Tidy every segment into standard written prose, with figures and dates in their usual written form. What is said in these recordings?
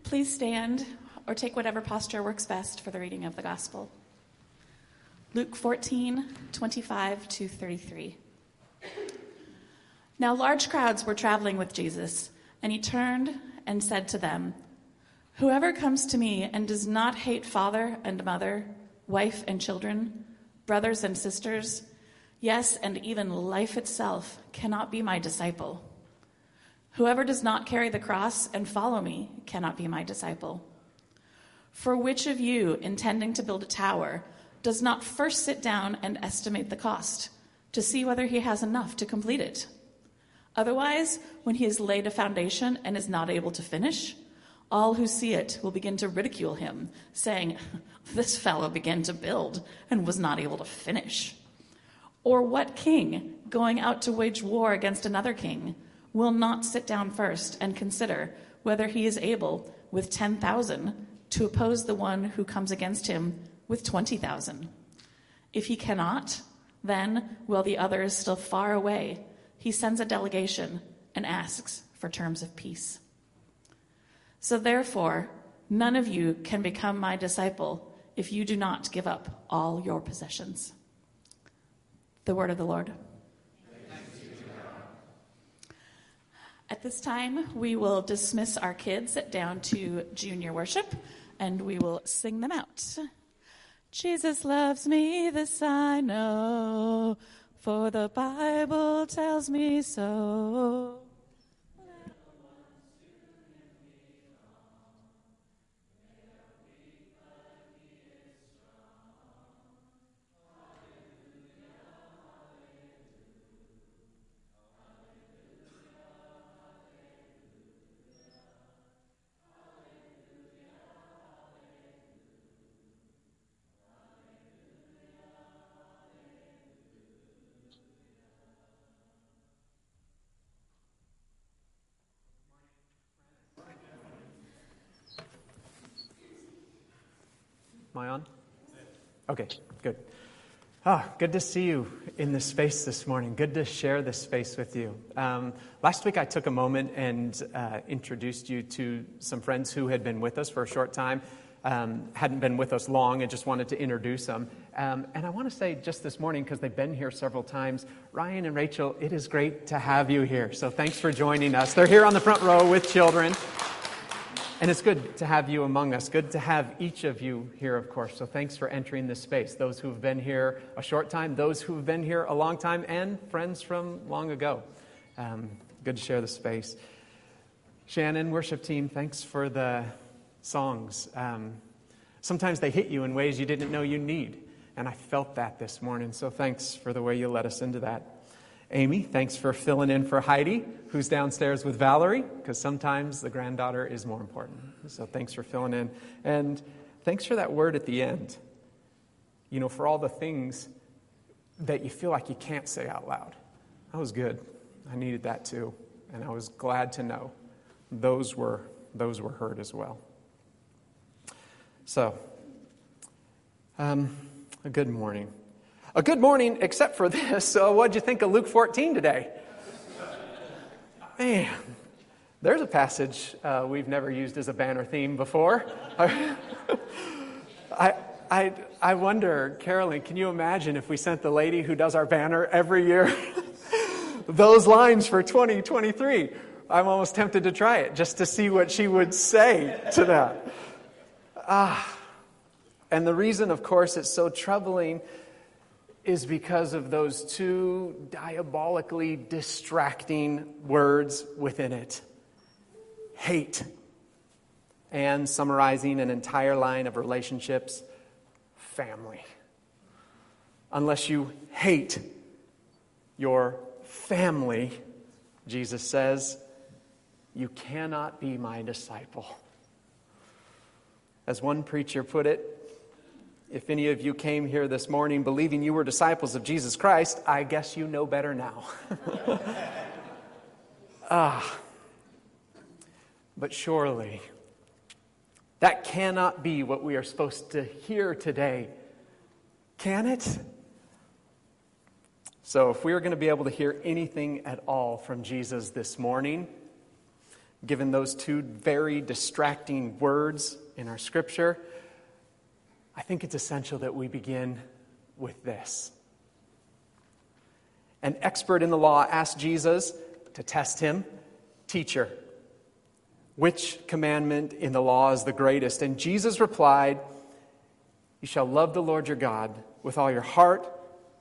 Please stand or take whatever posture works best for the reading of the gospel. Luke 14:25-33. Now large crowds were traveling with Jesus, and he turned and said to them, "Whoever comes to me and does not hate father and mother, wife and children, brothers and sisters, yes, and even life itself, cannot be my disciple. Whoever does not carry the cross and follow me cannot be my disciple. For which of you, intending to build a tower, does not first sit down and estimate the cost to see whether he has enough to complete it? Otherwise, when he has laid a foundation and is not able to finish, all who see it will begin to ridicule him, saying, 'This fellow began to build and was not able to finish.' Or what king, going out to wage war against another king, will not sit down first and consider whether he is able, with 10,000, to oppose the one who comes against him with 20,000? If he cannot, then, while the other is still far away, he sends a delegation and asks for terms of peace. So therefore, none of you can become my disciple if you do not give up all your possessions." The word of the Lord. At this time, we will dismiss our kids down to junior worship, and we will sing them out. Jesus loves me, this I know, for the Bible tells me so. Am I on? Okay, good. Good to see you in this space this morning. Good to share this space with you. Last week I took a moment and introduced you to some friends who had been with us for a short time, hadn't been with us long, and just wanted to introduce them. And I want to say just this morning, because they've been here several times, Ryan and Rachel, it is great to have you here. So thanks for joining us. They're here on the front row with children. And it's good to have you among us. Good to have each of you here, of course. So thanks for entering this space. Those who've been here a short time, those who've been here a long time, and friends from long ago. Good to share the space. Shannon, worship team, thanks for the songs. Sometimes they hit you in ways you didn't know you need. And I felt that this morning. So thanks for the way you led us into that. Amy, thanks for filling in for Heidi, who's downstairs with Valerie, because sometimes the granddaughter is more important. So thanks for filling in. And thanks for that word at the end. You know, for all the things that you feel like you can't say out loud. That was good. I needed that too. And I was glad to know those were heard as well. So, a good morning. A good morning, except for this. So what'd you think of Luke 14 today? Man, there's a passage we've never used as a banner theme before. I wonder, Carolyn, can you imagine if we sent the lady who does our banner every year those lines for 2023? I'm almost tempted to try it just to see what she would say to that. And the reason, of course, it's so troubling is because of those two diabolically distracting words within it. Hate. And summarizing an entire line of relationships, family. Unless you hate your family, Jesus says, you cannot be my disciple. As one preacher put it, if any of you came here this morning believing you were disciples of Jesus Christ, I guess you know better now. But surely, that cannot be what we are supposed to hear today. Can it? So if we are going to be able to hear anything at all from Jesus this morning, given those two very distracting words in our scripture, I think it's essential that we begin with this. An expert in the law asked Jesus to test him, "Teacher, which commandment in the law is the greatest?" And Jesus replied, "You shall love the Lord your God with all your heart,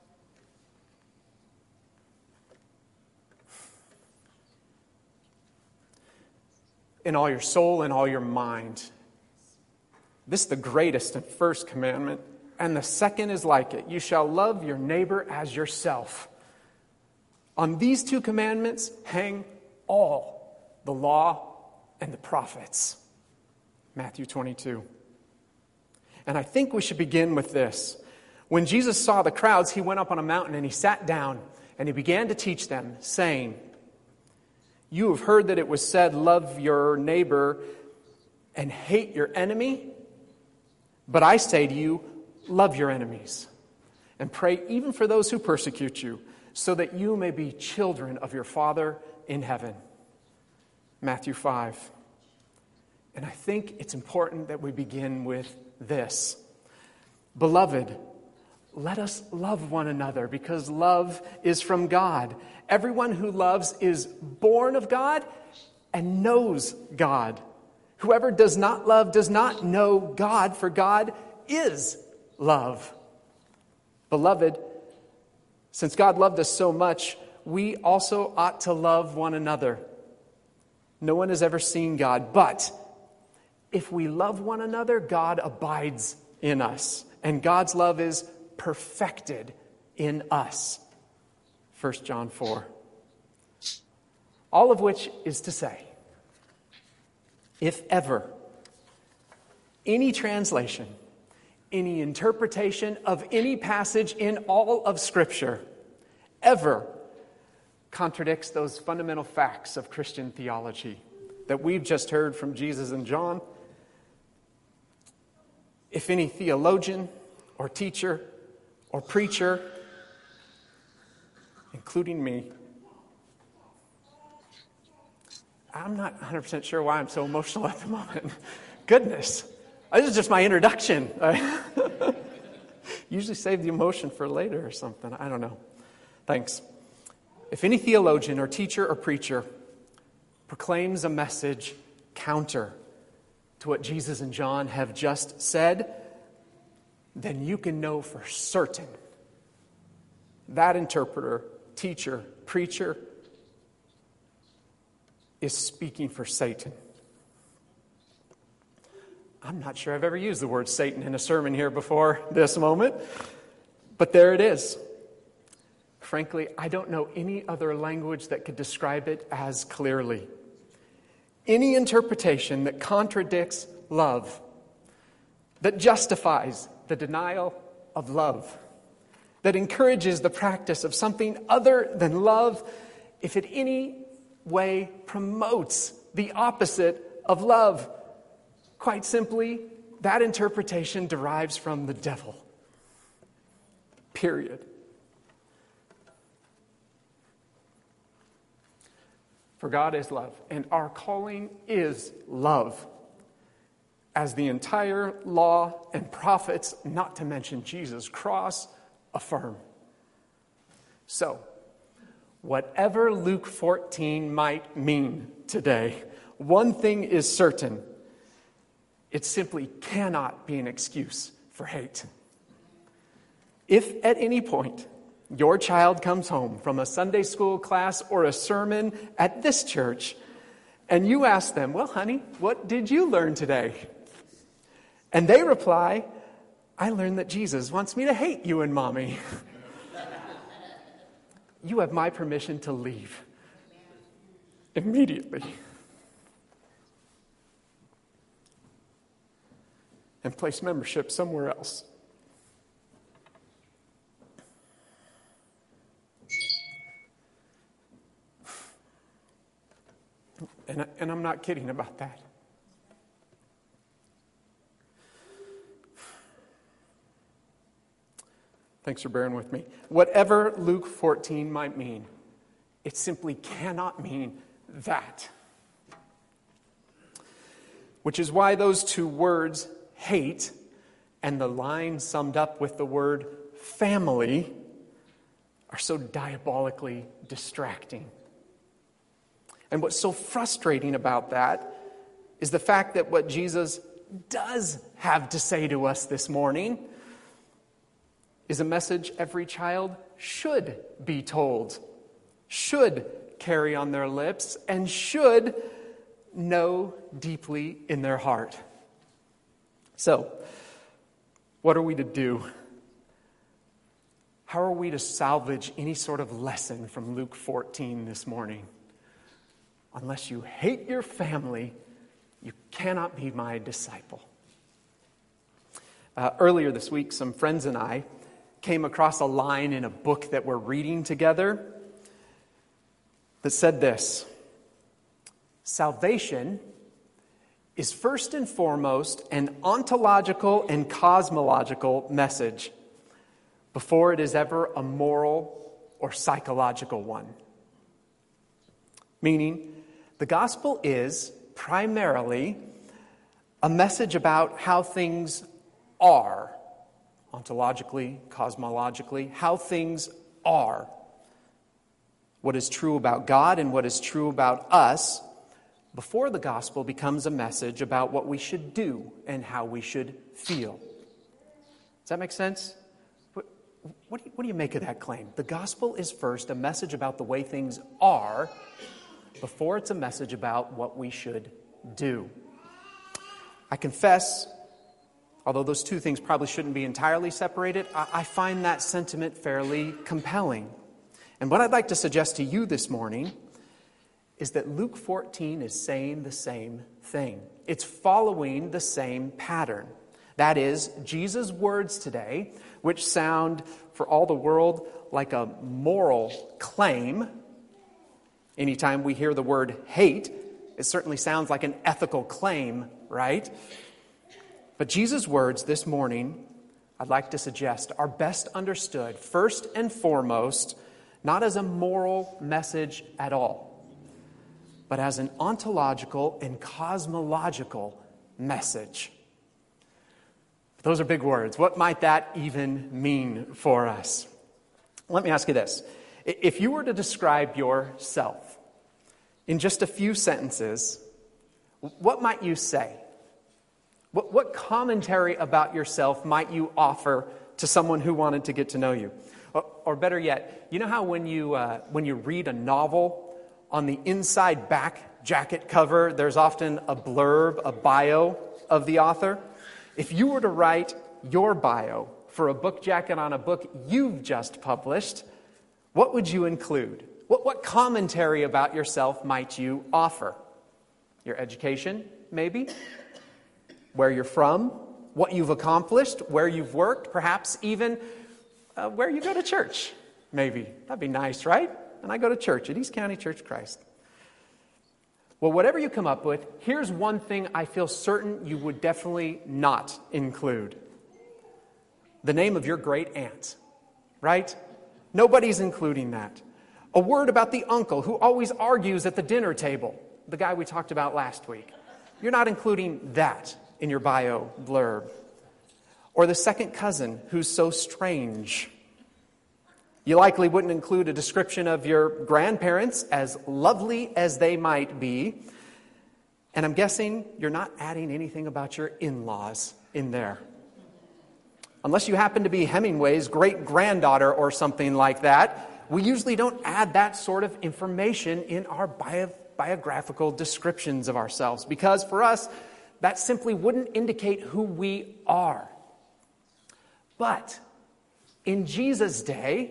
in all your soul, and all your mind." This is the greatest and first commandment, and the second is like it. You shall love your neighbor as yourself. On these two commandments hang all the law and the prophets. Matthew 22. And I think we should begin with this. When Jesus saw the crowds, he went up on a mountain and he sat down and he began to teach them, saying, "You have heard that it was said, 'Love your neighbor and hate your enemy.' But I say to you, love your enemies and pray even for those who persecute you, so that you may be children of your Father in heaven." Matthew 5. And I think it's important that we begin with this. Beloved, let us love one another, because love is from God. Everyone who loves is born of God and knows God. Whoever does not love does not know God, for God is love. Beloved, since God loved us so much, we also ought to love one another. No one has ever seen God, but if we love one another, God abides in us, and God's love is perfected in us. 1 John 4. All of which is to say, if ever any translation, any interpretation of any passage in all of Scripture ever contradicts those fundamental facts of Christian theology that we've just heard from Jesus and John, if any theologian or teacher or preacher, including me, I'm not 100% sure why I'm so emotional at the moment. Goodness. This is just my introduction. I usually save the emotion for later or something. I don't know. Thanks. If any theologian or teacher or preacher proclaims a message counter to what Jesus and John have just said, then you can know for certain that interpreter, teacher, preacher is speaking for Satan. I'm not sure I've ever used the word Satan in a sermon here before this moment, but there it is. Frankly, I don't know any other language that could describe it as clearly. Any interpretation that contradicts love, that justifies the denial of love, that encourages the practice of something other than love, if it any way promotes the opposite of love, quite simply, that interpretation derives from the devil. Period. For God is love, and our calling is love. As the entire law and prophets, not to mention Jesus' cross, affirm. So, whatever Luke 14 might mean today, one thing is certain. It simply cannot be an excuse for hate. If at any point your child comes home from a Sunday school class or a sermon at this church, and you ask them, "Well, honey, what did you learn today?" And they reply, "I learned that Jesus wants me to hate you and mommy." You have my permission to leave immediately and place membership somewhere else. And I'm not kidding about that. Thanks for bearing with me. Whatever Luke 14 might mean, it simply cannot mean that. which is why those two words, hate, and the line summed up with the word family, are so diabolically distracting. And what's so frustrating about that is the fact that what Jesus does have to say to us this morning is a message every child should be told, should carry on their lips, and should know deeply in their heart. So, what are we to do? How are we to salvage any sort of lesson from Luke 14 this morning? Unless you hate your family, you cannot be my disciple. Earlier this week, some friends and I came across a line in a book that we're reading together that said this: salvation is first and foremost an ontological and cosmological message before it is ever a moral or psychological one. Meaning, the gospel is primarily a message about how things are, ontologically, cosmologically, how things are. What is true about God and what is true about us before the gospel becomes a message about what we should do and how we should feel. Does that make sense? What do you make of that claim? The gospel is first a message about the way things are before it's a message about what we should do. I confess, although those two things probably shouldn't be entirely separated, I find that sentiment fairly compelling. And what I'd like to suggest to you this morning is that Luke 14 is saying the same thing. It's following the same pattern. That is, Jesus' words today, which sound for all the world like a moral claim. Anytime we hear the word hate, it certainly sounds like an ethical claim, right? But Jesus' words this morning, I'd like to suggest, are best understood first and foremost, not as a moral message at all, but as an ontological and cosmological message. Those are big words. What might that even mean for us? Let me ask you this. If you were to describe yourself in just a few sentences, what might you say? What commentary about yourself might you offer to someone who wanted to get to know you? Or better yet, you know how when you read a novel, on the inside back jacket cover, there's often a blurb, a bio of the author? If you were to write your bio for a book jacket on a book you've just published, what would you include? What commentary about yourself might you offer? Your education, maybe? Where you're from? What you've accomplished? Where you've worked? Perhaps even where you go to church, maybe. That'd be nice, right? And I go to church at East County Church of Christ. Well, whatever you come up with, here's one thing I feel certain you would definitely not include. The name of your great aunt, right? Nobody's including that. A word about the uncle who always argues at the dinner table, the guy we talked about last week. You're not including that in your bio blurb. Or the second cousin who's so strange. You likely wouldn't include a description of your grandparents, as lovely as they might be. And I'm guessing you're not adding anything about your in-laws in there. Unless you happen to be Hemingway's great-granddaughter or something like that, we usually don't add that sort of information in our biographical descriptions of ourselves, because for us, that simply wouldn't indicate who we are. But in Jesus' day,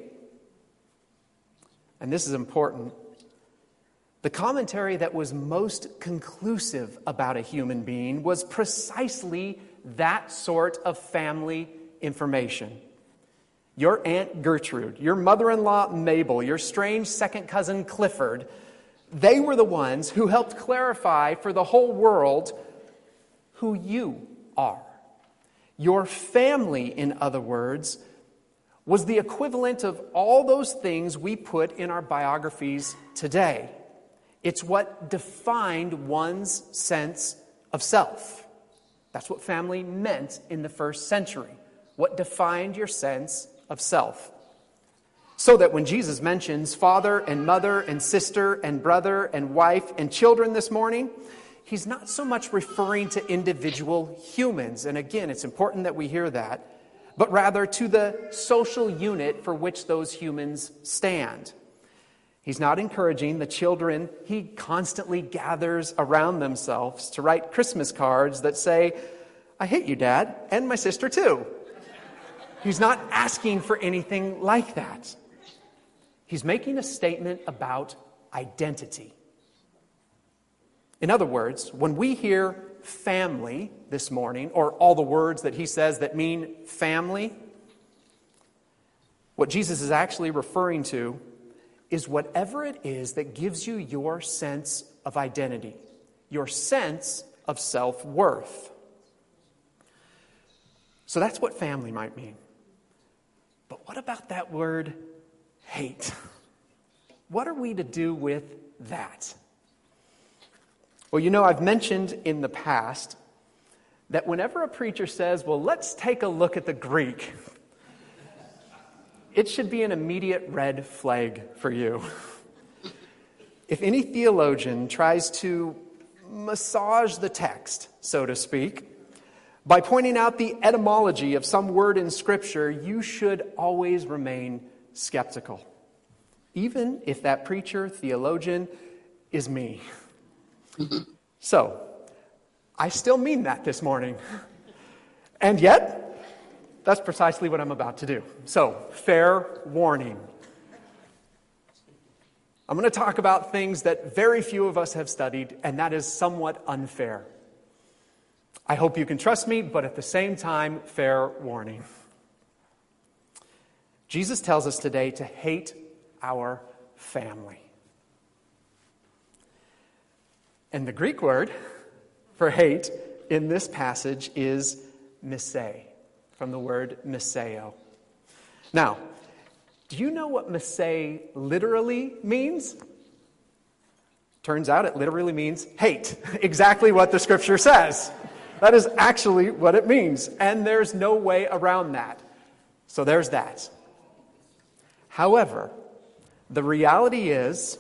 and this is important, the commentary that was most conclusive about a human being was precisely that sort of family information. Your Aunt Gertrude, your mother-in-law Mabel, your strange second cousin Clifford, they were the ones who helped clarify for the whole world who you are. Your family, in other words, was the equivalent of all those things we put in our biographies today. It's what defined one's sense of self. That's what family meant in the first century. What defined your sense of self. So that when Jesus mentions father and mother and sister and brother and wife and children this morning, he's not so much referring to individual humans. And again, it's important that we hear that. But rather to the social unit for which those humans stand. He's not encouraging the children he constantly gathers around themselves to write Christmas cards that say, "I hate you, Dad, and my sister too." He's not asking for anything like that. He's making a statement about identity. In other words, when we hear family this morning, or all the words that he says that mean family, what Jesus is actually referring to is whatever it is that gives you your sense of identity, your sense of self-worth. So that's what family might mean. But what about that word hate? What are we to do with that? Well, I've mentioned in the past that whenever a preacher says, well, let's take a look at the Greek, it should be an immediate red flag for you. If any theologian tries to massage the text, so to speak, by pointing out the etymology of some word in Scripture, you should always remain skeptical, even if that preacher, theologian, is me. So, I still mean that this morning. And yet, that's precisely what I'm about to do. So, fair warning. I'm going to talk about things that very few of us have studied, and that is somewhat unfair. I hope you can trust me, but at the same time, fair warning. Jesus tells us today to hate our family. And the Greek word for hate in this passage is misē, from the word miseo. Now, do you know what misē literally means? Turns out it literally means hate. Exactly what the Scripture says. That is actually what it means. And there's no way around that. So there's that. However, the reality is,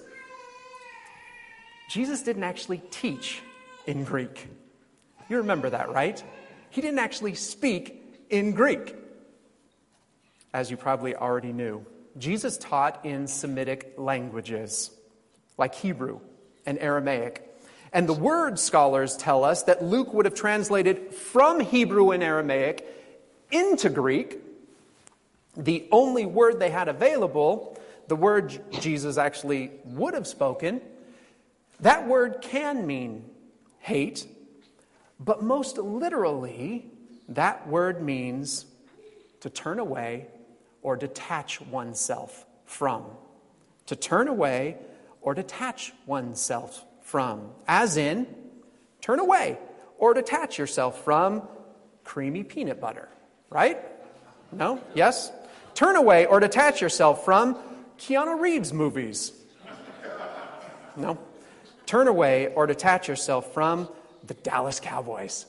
Jesus didn't actually teach in Greek. You remember that, right? He didn't actually speak in Greek, as you probably already knew. Jesus taught in Semitic languages, like Hebrew and Aramaic. And the word scholars tell us that Luke would have translated from Hebrew and Aramaic into Greek. The only word they had available, the word Jesus actually would have spoken, that word can mean hate, but most literally, that word means to turn away or detach oneself from. To turn away or detach oneself from. As in, turn away or detach yourself from creamy peanut butter. Right? No? Yes? Turn away or detach yourself from Keanu Reeves movies. No? Turn away or detach yourself from the Dallas Cowboys.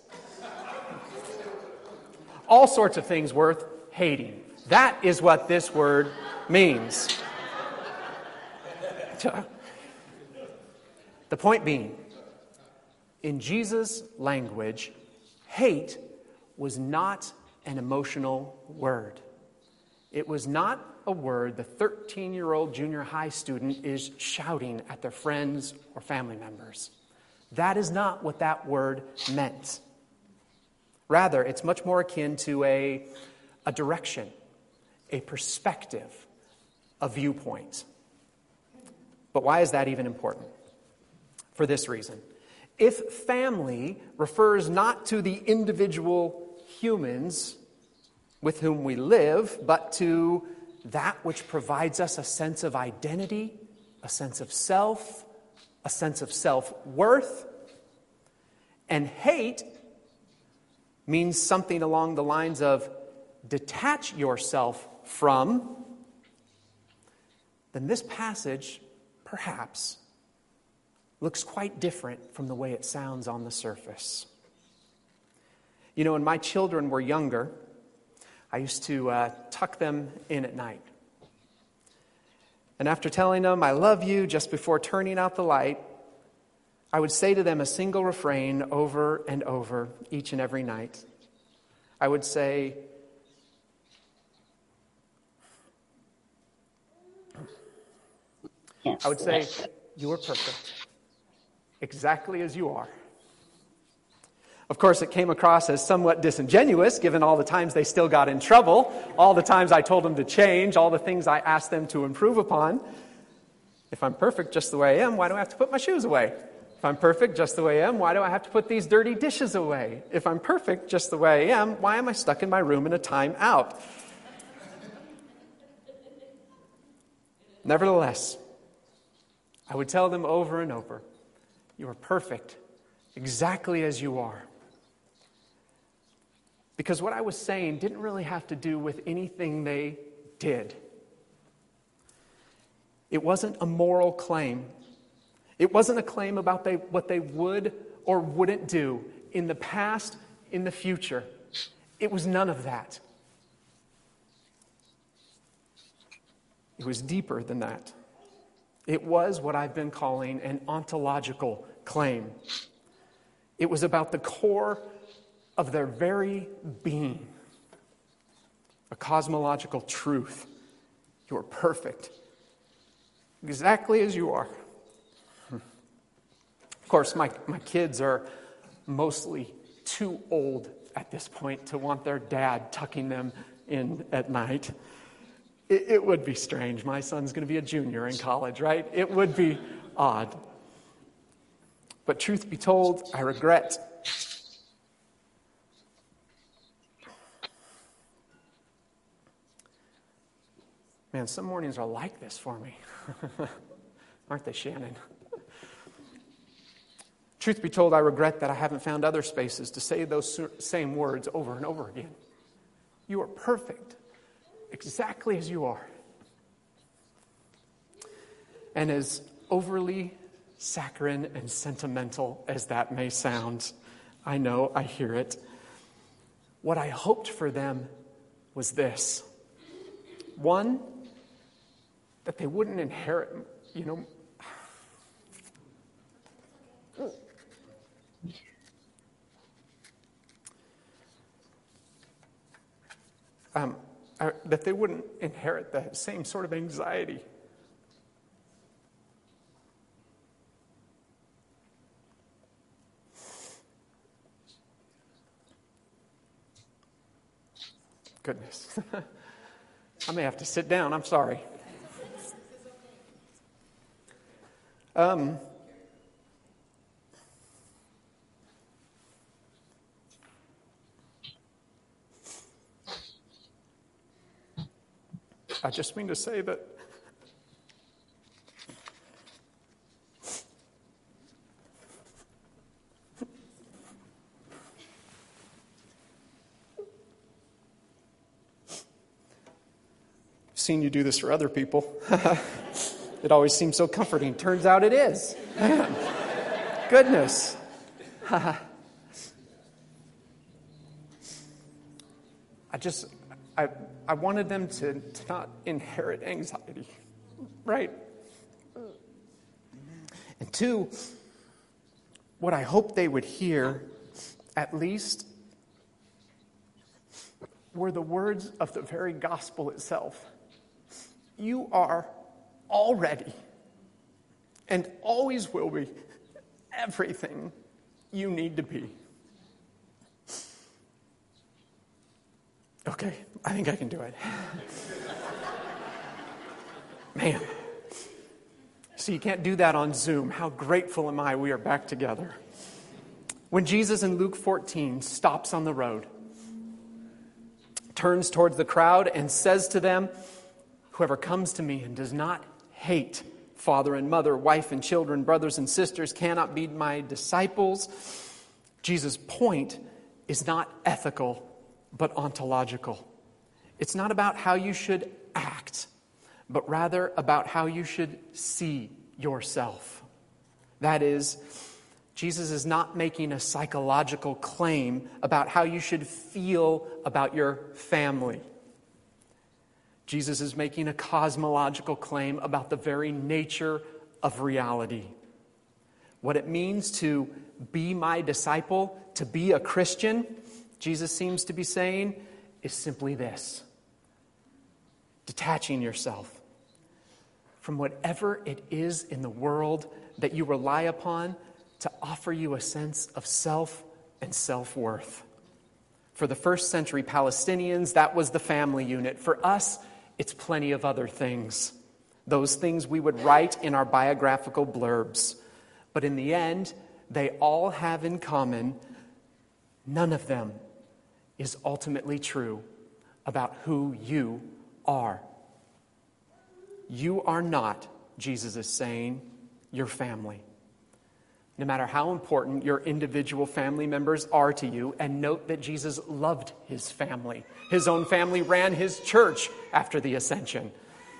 All sorts of things worth hating. That is what this word means. The point being, in Jesus' language, hate was not an emotional word. It was not a word the 13-year-old junior high student is shouting at their friends or family members. That is not what that word meant. Rather, it's much more akin to a direction, a perspective, a viewpoint. But why is that even important? For this reason. If family refers not to the individual humans with whom we live, but to that which provides us a sense of identity, a sense of self, a sense of self-worth, and hate means something along the lines of detach yourself from, then this passage, perhaps, looks quite different from the way it sounds on the surface. You know, when my children were younger, I used to tuck them in at night. And after telling them, I love you, just before turning out the light, I would say to them a single refrain over and over each and every night. I would say, you are perfect, exactly as you are. Of course, it came across as somewhat disingenuous, given all the times they still got in trouble, all the times I told them to change, all the things I asked them to improve upon. If I'm perfect just the way I am, why do I have to put my shoes away? If I'm perfect just the way I am, why do I have to put these dirty dishes away? If I'm perfect just the way I am, why am I stuck in my room in a time out? Nevertheless, I would tell them over and over, you are perfect, exactly as you are. Because what I was saying didn't really have to do with anything they did. It wasn't a moral claim. It wasn't a claim about what they would or wouldn't do in the past, in the future. It was none of that. It was deeper than that. It was what I've been calling an ontological claim. It was about the core of their very being. A cosmological truth. You are perfect. Exactly as you are. Of course, my kids are mostly too old at this point to want their dad tucking them in at night. It would be strange. My son's going to be a junior in college, right? It would be odd. But truth be told, I regret. Man, some mornings are like this for me. Aren't they, Shannon? Truth be told, I regret that I haven't found other spaces to say those same words over and over again. You are perfect, exactly as you are. And as overly saccharine and sentimental as that may sound, I know, I hear it. What I hoped for them was this. One, that they wouldn't inherit, that they wouldn't inherit the same sort of anxiety. Goodness. I may have to sit down. I'm sorry. I just mean to say that I've seen you do this for other people. It always seems so comforting. Turns out it is. Man, goodness. I wanted them to not inherit anxiety, right? And two, what I hope they would hear, at least, were the words of the very gospel itself. You are already and always will be everything you need to be. Okay, I think I can do it. Man. So you can't do that on Zoom. How grateful am I we are back together. When Jesus in Luke 14 stops on the road, turns towards the crowd and says to them, whoever comes to me and does not hate father and mother, wife and children, brothers and sisters, cannot be my disciples. Jesus' point is not ethical, but ontological. It's not about how you should act, but rather about how you should see yourself. That is, Jesus is not making a psychological claim about how you should feel about your family. Jesus is making a cosmological claim about the very nature of reality. What it means to be my disciple, to be a Christian, Jesus seems to be saying, is simply this: detaching yourself from whatever it is in the world that you rely upon to offer you a sense of self and self-worth. For the first century Palestinians, that was the family unit. For us, it's plenty of other things. Those things we would write in our biographical blurbs. But in the end, they all have in common, none of them is ultimately true about who you are. You are not, Jesus is saying, your family. No matter how important your individual family members are to you, and note that Jesus loved his family. His own family ran his church after the ascension.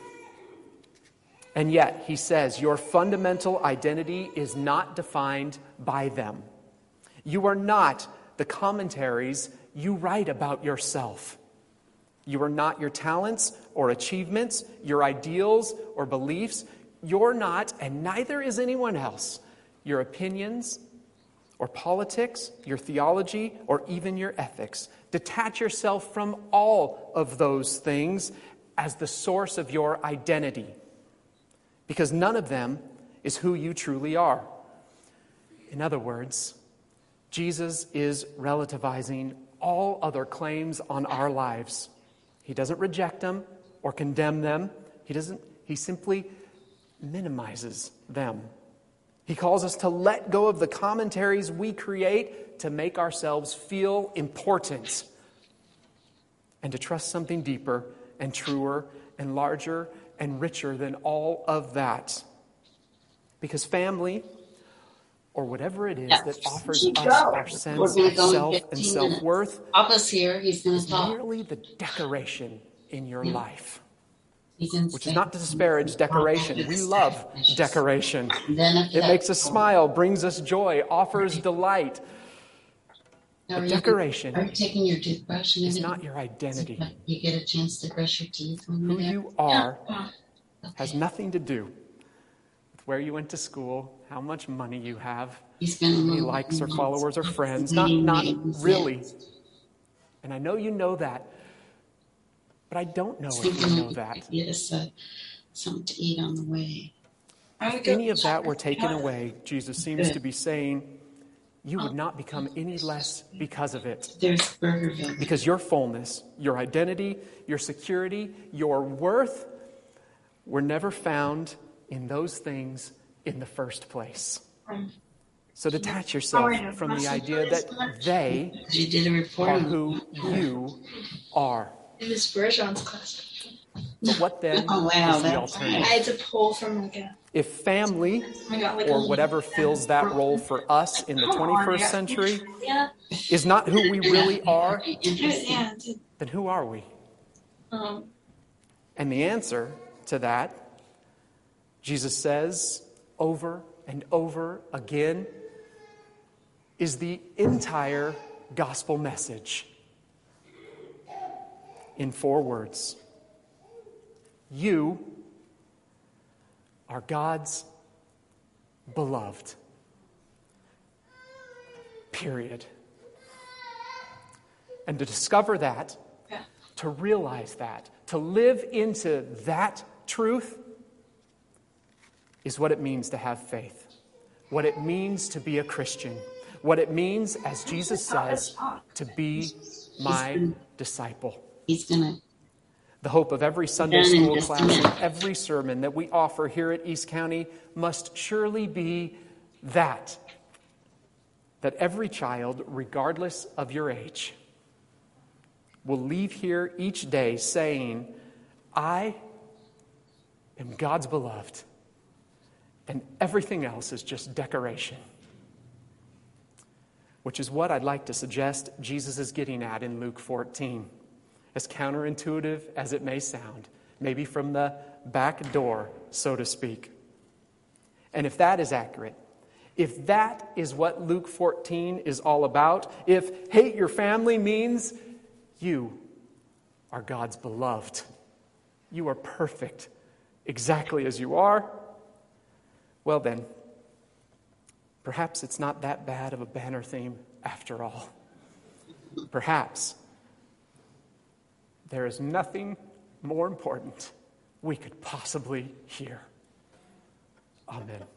And yet, he says, your fundamental identity is not defined by them. You are not the commentaries you write about yourself. You are not your talents or achievements, your ideals or beliefs. You're not, and neither is anyone else, your opinions or politics, your theology, or even your ethics. Detach yourself from all of those things as the source of your identity, because none of them is who you truly are. In other words, Jesus is relativizing all other claims on our lives. He doesn't reject them or condemn them. He simply minimizes them. He calls us to let go of the commentaries we create to make ourselves feel important, and to trust something deeper and truer and larger and richer than all of that. Because family, or whatever it is that offers us our sense of self and self-worth, Papa's here. He's going to is talk. merely the decoration in your life. Which is not to disparage decoration. We love decoration. It makes us smile, brings us joy, offers delight. But decoration is not your identity. You get a chance to brush your teeth. Who you are has nothing to do with where you went to school, how much money you have, how many likes or followers or friends. Not really. And I know you know that. But I don't know if you know that. Get us something to eat on the way. If any of that were taken away, Jesus seems to be saying, you would not become any less because of it. There's Burgerville. Because your fullness, your identity, your security, your worth were never found in those things in the first place. So detach yourself from the idea that they are who you are. It was Bergeron's class. But what then is the alternative? I had to pull from like a... If family, or whatever fills that role for us in the 21st century, is not who we really are, then who are we? And the answer to that, Jesus says over and over again, is the entire gospel message. In 4 words: you are God's beloved. Period. And to discover that, to realize that, to live into that truth is what it means to have faith. What it means to be a Christian. What it means, as Jesus says, to be my disciple. The hope of every Sunday school class and every sermon that we offer here at East County must surely be that every child, regardless of your age, will leave here each day saying, I am God's beloved, and everything else is just decoration. Which is what I'd like to suggest Jesus is getting at in Luke 14. As counterintuitive as it may sound, maybe from the back door, so to speak. And if that is accurate, if that is what Luke 14 is all about, if hate your family means you are God's beloved, you are perfect exactly as you are, well then, perhaps it's not that bad of a banner theme after all. Perhaps there is nothing more important we could possibly hear. Amen.